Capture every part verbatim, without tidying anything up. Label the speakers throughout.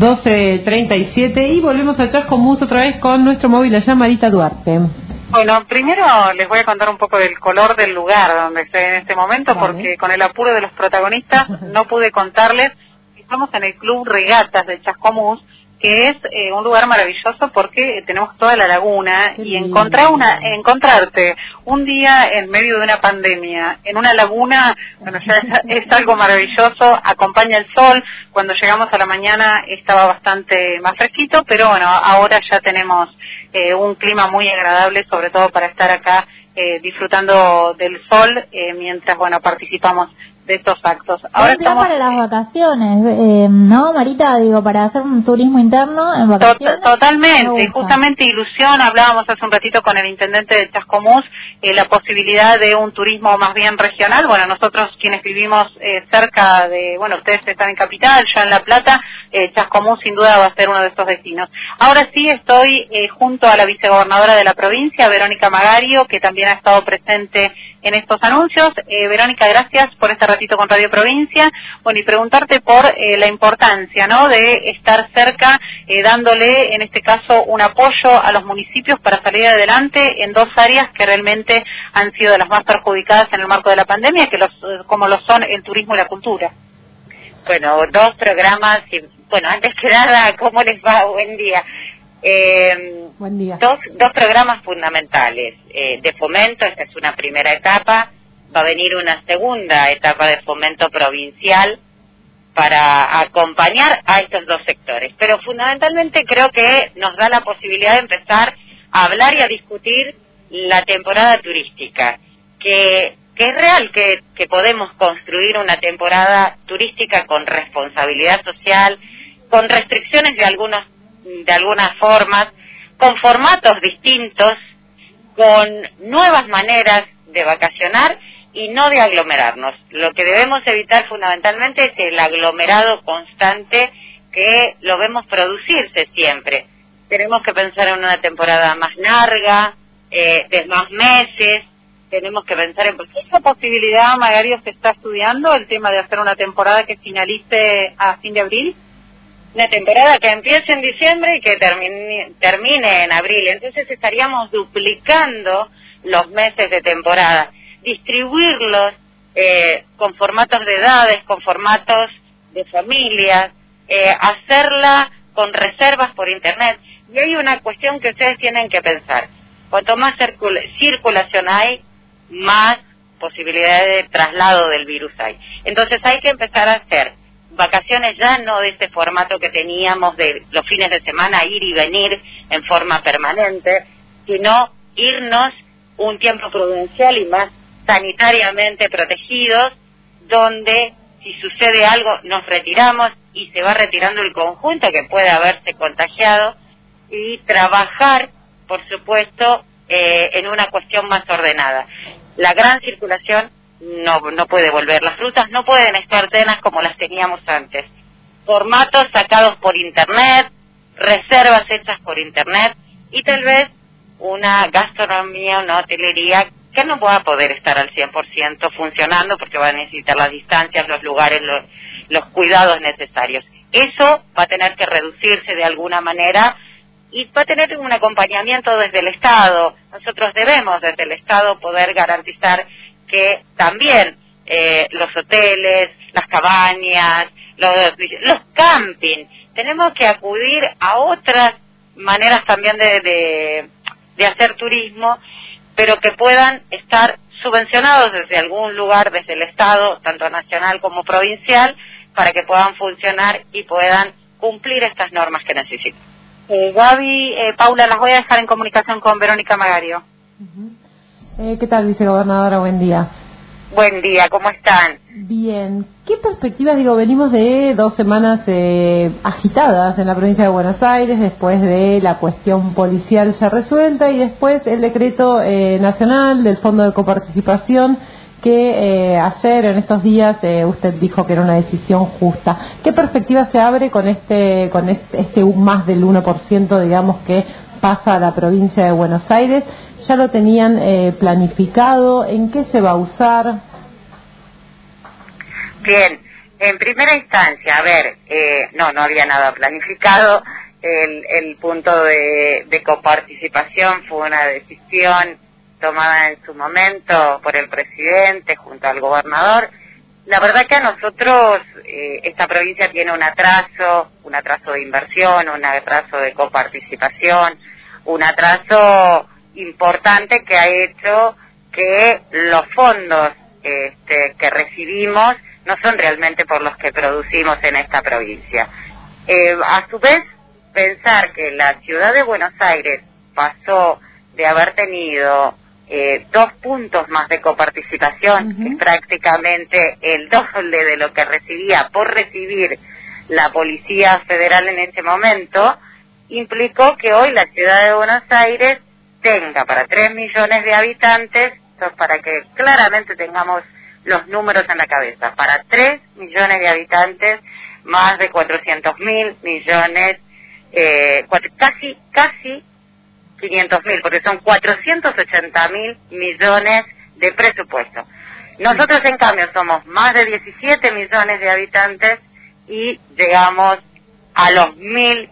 Speaker 1: doce treinta y siete y volvemos a Chascomús otra vez con nuestro móvil allá, Marita Duarte.
Speaker 2: Bueno, primero les voy a contar un poco del color del lugar donde estoy en este momento, vale. Porque con el apuro de los protagonistas no pude contarles. Estamos en el Club Regatas de Chascomús, que es eh, un lugar maravilloso porque tenemos toda la laguna. Qué y encontrar una, encontrarte un día en medio de una pandemia en una laguna, bueno, ya es, es algo maravilloso. Acompaña el sol. Cuando llegamos a la mañana estaba bastante más fresquito, pero bueno, ahora ya tenemos eh, un clima muy agradable, sobre todo para estar acá eh, disfrutando del sol eh, mientras, bueno, participamos de estos actos.
Speaker 3: Ahora estamos para las vacaciones, eh, ¿no, Marita? Digo, para hacer un turismo interno en vacaciones.
Speaker 2: Tot totalmente, justamente ilusión. Hablábamos hace un ratito con el intendente de Chascomús, eh, la posibilidad de un turismo más bien regional. Bueno, nosotros quienes vivimos eh, cerca de, bueno, ustedes están en Capital, yo en La Plata, eh, Chascomús sin duda va a ser uno de estos destinos. Ahora sí estoy eh, junto a la vicegobernadora de la provincia, Verónica Magario, que también ha estado presente en estos anuncios. Eh, Verónica, gracias por este ratito con Radio Provincia. Bueno, y preguntarte por eh, la importancia, ¿no?, de estar cerca, eh, dándole, en este caso, un apoyo a los municipios para salir adelante en dos áreas que realmente han sido de las más perjudicadas en el marco de la pandemia, que los, como lo son el turismo y la cultura.
Speaker 4: Bueno, dos programas, y, bueno, antes que nada, ¿cómo les va? Buen día. Eh,
Speaker 1: Buen día.
Speaker 4: Dos, dos programas fundamentales eh, de fomento. Esta es una primera etapa, va a venir una segunda etapa de fomento provincial para acompañar a estos dos sectores, pero fundamentalmente creo que nos da la posibilidad de empezar a hablar y a discutir la temporada turística, que, que es real que, que podemos construir una temporada turística con responsabilidad social, con restricciones de algunos de algunas formas, con formatos distintos, con nuevas maneras de vacacionar y no de aglomerarnos. Lo que debemos evitar fundamentalmente es el aglomerado constante que lo vemos producirse siempre. Tenemos que pensar en una temporada más larga, eh, de más meses, tenemos que pensar en...
Speaker 2: ¿Esa posibilidad, Magario, se está estudiando, el tema de hacer una temporada que finalice a fin de abril?
Speaker 4: Una temporada que empiece en diciembre y que termine, termine en abril. Entonces estaríamos duplicando los meses de temporada. Distribuirlos eh, con formatos de edades, con formatos de familias, eh, hacerla con reservas por internet. Y hay una cuestión que ustedes tienen que pensar. Cuanto más circula circulación hay, más posibilidades de traslado del virus hay. Entonces hay que empezar a hacer vacaciones ya no de este formato que teníamos de los fines de semana, ir y venir en forma permanente, sino irnos un tiempo prudencial y más sanitariamente protegidos, donde si sucede algo nos retiramos y se va retirando el conjunto que puede haberse contagiado, y trabajar, por supuesto, eh, en una cuestión más ordenada. La gran circulación no no puede volver. Las rutas no pueden estar llenas como las teníamos antes. Formatos sacados por internet, reservas hechas por internet y tal vez una gastronomía, una hotelería que no va a poder estar al cien por ciento funcionando porque va a necesitar las distancias, los lugares, los, los cuidados necesarios. Eso va a tener que reducirse de alguna manera y va a tener un acompañamiento desde el Estado. Nosotros debemos desde el Estado poder garantizar que también eh, los hoteles, las cabañas, los, los camping, tenemos que acudir a otras maneras también de, de, de hacer turismo, pero que puedan estar subvencionados desde algún lugar, desde el Estado, tanto nacional como provincial, para que puedan funcionar y puedan cumplir estas normas que necesitan.
Speaker 2: Eh, Gaby, eh, Paula, las voy a dejar en comunicación con Verónica Magario.
Speaker 1: Uh-huh. eh, ¿Qué tal, vicegobernadora? Buen día.
Speaker 4: Buen día, ¿cómo están?
Speaker 1: Bien. ¿Qué perspectivas, digo, venimos de dos semanas eh, agitadas en la provincia de Buenos Aires, después de la cuestión policial ya resuelta y después el decreto eh, nacional del Fondo de Coparticipación que eh, ayer, en estos días, eh, usted dijo que era una decisión justa? ¿Qué perspectiva se abre con este, con este, este más del uno por ciento, digamos, que pasa a la provincia de Buenos Aires? ¿Ya lo tenían eh, planificado? ¿En qué se va a usar?
Speaker 4: Bien, En primera instancia, a ver, eh, no, no había nada planificado. El, el punto de, de coparticipación fue una decisión tomada en su momento por el presidente junto al gobernador. La verdad que a nosotros eh, esta provincia tiene un atraso, un atraso de inversión, un atraso de coparticipación, un atraso importante que ha hecho que los fondos este, que recibimos no son realmente por los que producimos en esta provincia. Eh, a su vez, pensar que la ciudad de Buenos Aires pasó de haber tenido eh, dos puntos más de coparticipación, uh-huh. que es prácticamente el doble de lo que recibía por recibir la Policía Federal en ese momento, implicó que hoy la ciudad de Buenos Aires tenga para tres millones de habitantes, entonces para que claramente tengamos los números en la cabeza, para tres millones de habitantes, más de cuatrocientos mil millones, eh, cuatro, casi, casi quinientos mil, porque son cuatrocientos ochenta mil millones de presupuesto. Nosotros, en cambio, somos más de diecisiete millones de habitantes y llegamos a los mil,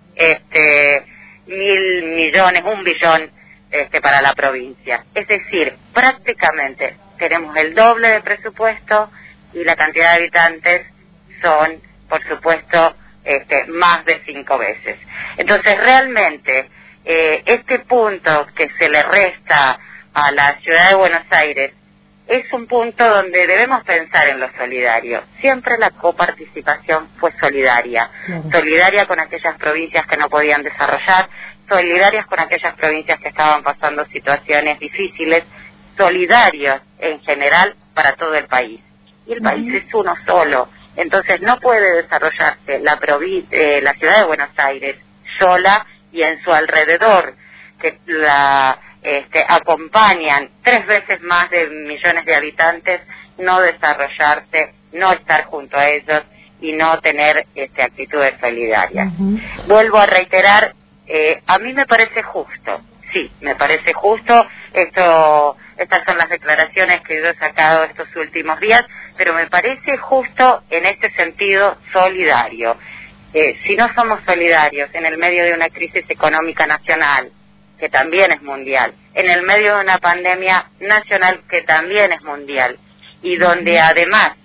Speaker 4: este, mil millones, un billón, este, para la provincia. Es decir, prácticamente tenemos el doble de presupuesto y la cantidad de habitantes son, por supuesto, este, más de cinco veces. Entonces, realmente, eh, este punto que se le resta a la ciudad de Buenos Aires es un punto donde debemos pensar en lo solidario. Siempre la coparticipación fue solidaria. Claro. Solidaria con aquellas provincias que no podían desarrollar, solidarias con aquellas provincias que estaban pasando situaciones difíciles, solidarios en general para todo el país. Y el uh-huh. país es uno solo. Entonces no puede desarrollarse la, provi- eh, la ciudad de Buenos Aires sola y en su alrededor, que la este, acompañan tres veces más de millones de habitantes, no desarrollarse, no estar junto a ellos y no tener este, actitudes solidarias. Uh-huh. Vuelvo a reiterar, eh, a mí me parece justo, sí, me parece justo, esto, estas son las declaraciones que yo he sacado estos últimos días, pero me parece justo en este sentido solidario. Eh, si no somos solidarios en el medio de una crisis económica nacional, que también es mundial, en el medio de una pandemia nacional que también es mundial, y donde además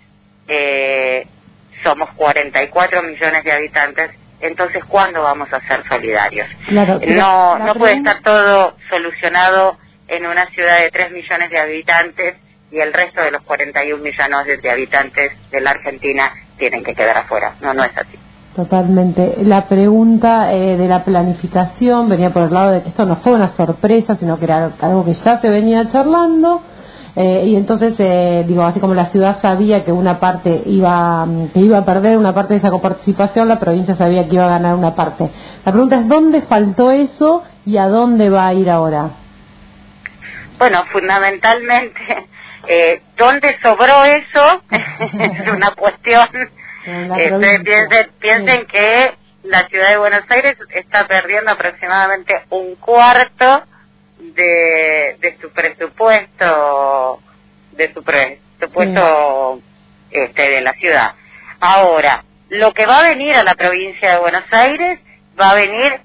Speaker 4: eh, somos cuarenta y cuatro millones de habitantes, entonces ¿cuándo vamos a ser solidarios? Claro, no, no puede estar todo solucionado en una ciudad de tres millones de habitantes y el resto de los cuarenta y un millones de habitantes de la Argentina tienen que quedar afuera. No, no es así.
Speaker 1: Totalmente. La pregunta eh, de la planificación venía por el lado de que esto no fue una sorpresa, sino que era algo que ya se venía charlando, eh, y entonces, eh, digo, así como la ciudad sabía que una parte iba que iba a perder una parte de esa coparticipación, la provincia sabía que iba a ganar una parte. La pregunta es, ¿dónde faltó eso y a dónde va a ir ahora?
Speaker 4: Bueno, fundamentalmente, eh, ¿dónde sobró eso? Es una cuestión... Este, piensen, piensen sí. que la ciudad de Buenos Aires está perdiendo aproximadamente un cuarto de, de su presupuesto de su presupuesto sí. este, de la ciudad. Ahora, lo que va a venir a la provincia de Buenos Aires va a venir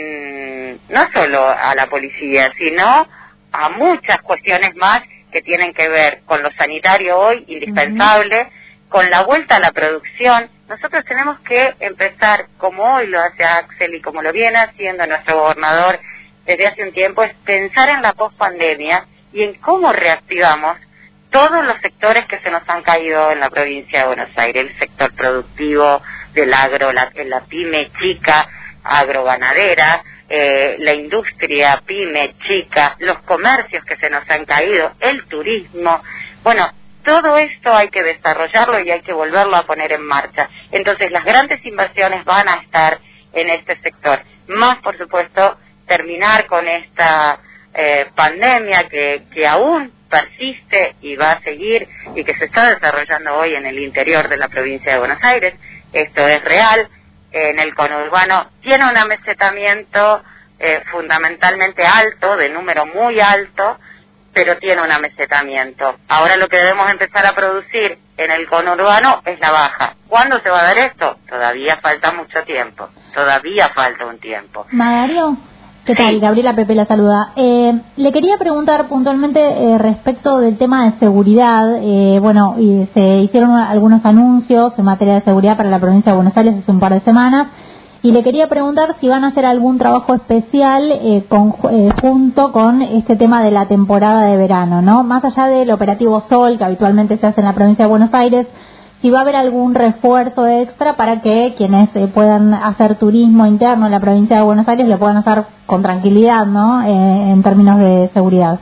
Speaker 4: en no solo a la policía, sino a muchas cuestiones más que tienen que ver con lo sanitario hoy, indispensable, uh-huh. con la vuelta a la producción. Nosotros tenemos que empezar, como hoy lo hace Axel y como lo viene haciendo nuestro gobernador desde hace un tiempo, es pensar en la pospandemia y en cómo reactivamos todos los sectores que se nos han caído en la provincia de Buenos Aires, el sector productivo del agro, la, la pyme chica, agroganadera, eh, la industria pyme chica, los comercios que se nos han caído, el turismo. Bueno, todo esto hay que desarrollarlo y hay que volverlo a poner en marcha. Entonces las grandes inversiones van a estar en este sector. Más, por supuesto, terminar con esta eh, pandemia que, que aún persiste y va a seguir y que se está desarrollando hoy en el interior de la provincia de Buenos Aires. Esto es real. En el conurbano tiene un amesetamiento eh, fundamentalmente alto, de número muy alto, pero tiene un amesetamiento. Ahora lo que debemos empezar a producir en el conurbano es la baja. ¿Cuándo se va a dar esto? Todavía falta mucho tiempo, todavía falta un tiempo.
Speaker 3: Magario, ¿qué tal? Sí. Gabriela Pepe la saluda. Eh, le quería preguntar puntualmente eh, respecto del tema de seguridad. Eh, bueno, y se hicieron algunos anuncios en materia de seguridad para la provincia de Buenos Aires hace un par de semanas. Y le quería preguntar si van a hacer algún trabajo especial eh, con, eh, junto con este tema de la temporada de verano, ¿no? Más allá del operativo Sol, que habitualmente se hace en la provincia de Buenos Aires, si va a haber algún refuerzo extra para que quienes eh, puedan hacer turismo interno en la provincia de Buenos Aires lo puedan hacer con tranquilidad, ¿no? Eh, en términos de seguridad.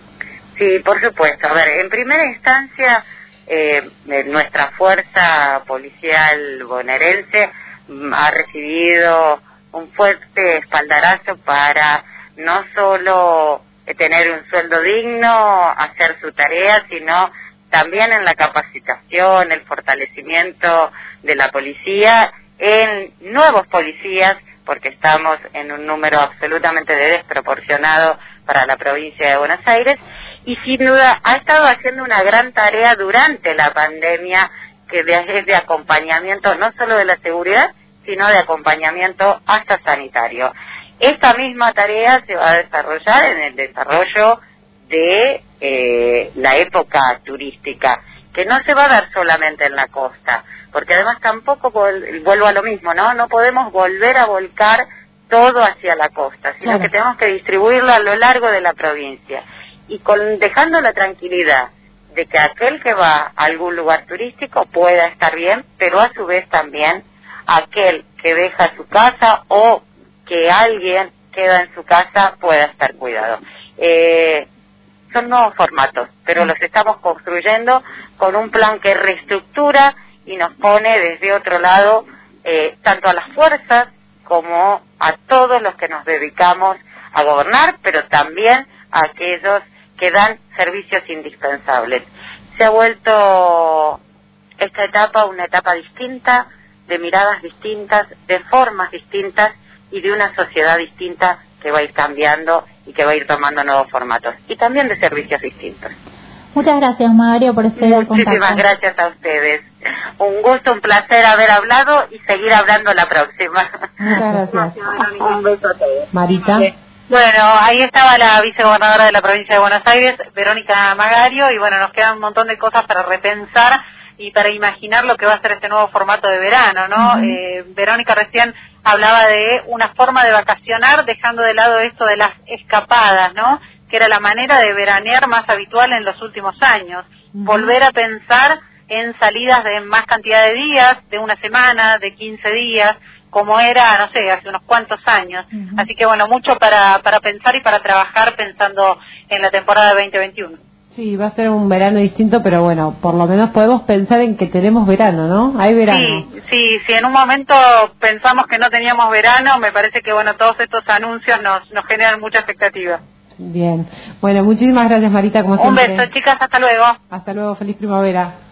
Speaker 4: Sí, por supuesto. A ver, en primera instancia, eh, nuestra fuerza policial bonaerense ha recibido un fuerte espaldarazo para no solo tener un sueldo digno, hacer su tarea, sino también en la capacitación, el fortalecimiento de la policía, en nuevos policías, porque estamos en un número absolutamente desproporcionado para la provincia de Buenos Aires, y sin duda ha estado haciendo una gran tarea durante la pandemia, que es de acompañamiento no solo de la seguridad, sino de acompañamiento hasta sanitario. Esta misma tarea se va a desarrollar en el desarrollo de eh, la época turística, que no se va a dar solamente en la costa, porque además tampoco, vol- vuelvo a lo mismo, ¿no? No podemos volver a volcar todo hacia la costa, sino claro. que tenemos que distribuirlo a lo largo de la provincia, y con, dejando la tranquilidad de que aquel que va a algún lugar turístico pueda estar bien, pero a su vez también aquel que deja su casa o que alguien queda en su casa pueda estar cuidado. Eh, son nuevos formatos, pero los estamos construyendo con un plan que reestructura y nos pone desde otro lado eh, tanto a las fuerzas como a todos los que nos dedicamos a gobernar, pero también a aquellos que dan servicios indispensables. Se ha vuelto esta etapa una etapa distinta, de miradas distintas, de formas distintas y de una sociedad distinta que va a ir cambiando y que va a ir tomando nuevos formatos, y también de servicios distintos.
Speaker 3: Muchas gracias, Magario, por este contacto.
Speaker 4: Muchísimas gracias a ustedes. Un gusto, un placer haber hablado y seguir hablando la próxima.
Speaker 1: Muchas gracias.
Speaker 4: Un beso a todos.
Speaker 1: Marita.
Speaker 2: Bueno, ahí estaba la vicegobernadora de la provincia de Buenos Aires, Verónica Magario, y bueno, nos quedan un montón de cosas para repensar y para imaginar lo que va a ser este nuevo formato de verano, ¿no? Uh-huh. Eh, Verónica recién hablaba de una forma de vacacionar, dejando de lado esto de las escapadas, ¿no? Que era la manera de veranear más habitual en los últimos años. Uh-huh. Volver a pensar en salidas de más cantidad de días, de una semana, de quince días, como era, no sé, hace unos cuantos años. Uh-huh. Así que bueno, mucho para, para pensar y para trabajar pensando en la temporada veinte veintiuno.
Speaker 1: Sí, va a ser un verano distinto, pero bueno, por lo menos podemos pensar en que tenemos verano, ¿no? Hay verano.
Speaker 2: Sí, sí, sí, en un momento pensamos que no teníamos verano, me parece que bueno, todos estos anuncios nos, nos generan mucha expectativa.
Speaker 1: Bien, bueno, muchísimas gracias, Marita, como siempre.
Speaker 2: Un beso, chicas, hasta luego.
Speaker 1: Hasta luego, feliz primavera.